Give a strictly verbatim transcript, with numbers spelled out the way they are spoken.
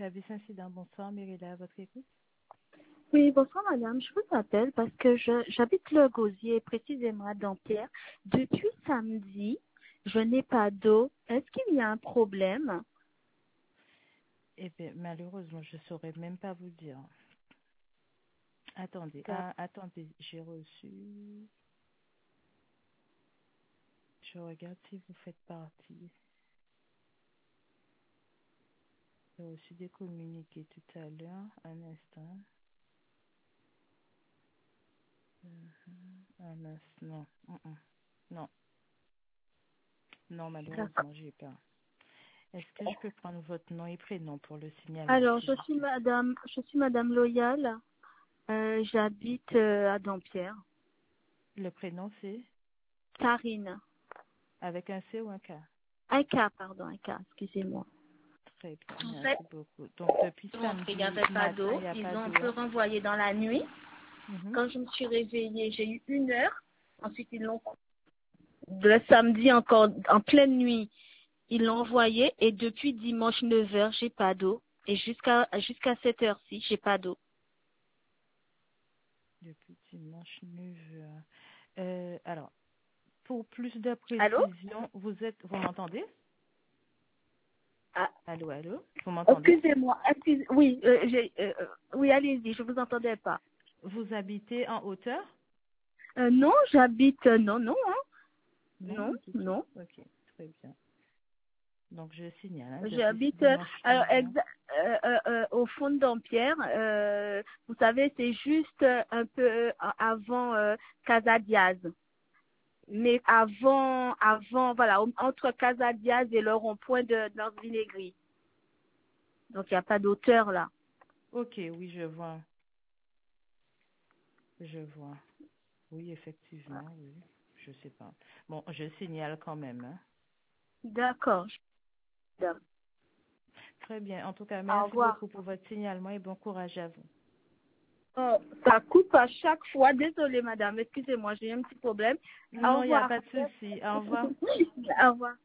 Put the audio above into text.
service incident. Bonsoir, Mérida, à votre écoute. Oui, bonsoir madame, je vous appelle parce que je j'habite le Gosier, précisément à Dampierre. Depuis samedi, je n'ai pas d'eau. Est-ce qu'il y a un problème? Eh bien, malheureusement, je ne saurais même pas vous dire. Attendez, ah, attendez, j'ai reçu. Je regarde si vous faites partie. J'ai reçu des communiqués tout à l'heure. Un instant. Un instant. Non. Mm-mm. Non. Non, malheureusement, j'ai pas. Est-ce que je peux prendre votre nom et prénom pour le signalement, Alors, s'il je vous suis plaît? madame, je suis madame Loyal. Euh, j'habite euh, à Dampierre. Le prénom, c'est Karine. avec un C ou un K? Un K, pardon, un K, excusez-moi. Très bien, En fait, merci beaucoup. Donc, depuis il n'y samedi avait pas matin, d'eau. il n'y a Ils pas ont un d'eau. peu Hein? renvoyé dans la nuit. Mhm. Quand je me suis réveillée, j'ai eu une heure. Ensuite, ils l'ont le samedi encore en pleine nuit. Ils l'ont envoyé et depuis dimanche neuf heures, j'ai pas d'eau. Et jusqu'à jusqu'à cette heure-ci, j'ai pas d'eau. Depuis dimanche neuf heures. Euh, alors, pour plus de Allô? précision, vous êtes, vous m'entendez? Ah, Allô, allô? Vous m'entendez? excusez-moi. Excuse, oui, euh, j'ai, euh, euh, oui, allez-y, je vous entendais pas. Vous habitez en hauteur? Euh, non, j'habite, euh, non, non, hein. Non, Non, du tout. non. Ok, très bien. Donc, je signale, hein, depuis J'habite euh, dimanche alors, neuf heures. exa- euh, euh, euh, au fond de Dampierre. Euh, vous savez, c'est juste euh, un peu euh, avant euh, Casa Diaz. Mais avant, avant, voilà, au- entre Casa Diaz et le rond-point de d'Orville-Aigris. Donc, il n'y a pas d'auteur là. Ok, oui, je vois. Je vois. Oui, effectivement, oui. Je sais pas. Bon, je signale quand même. Hein. D'accord. Très bien. En tout cas, Au merci revoir. beaucoup pour votre signalement et bon courage à vous. Oh, ça coupe à chaque fois. Désolée, madame. Excusez-moi, j'ai un petit problème. Au Non, il n'y a revoir. pas de souci. Au revoir. Au revoir.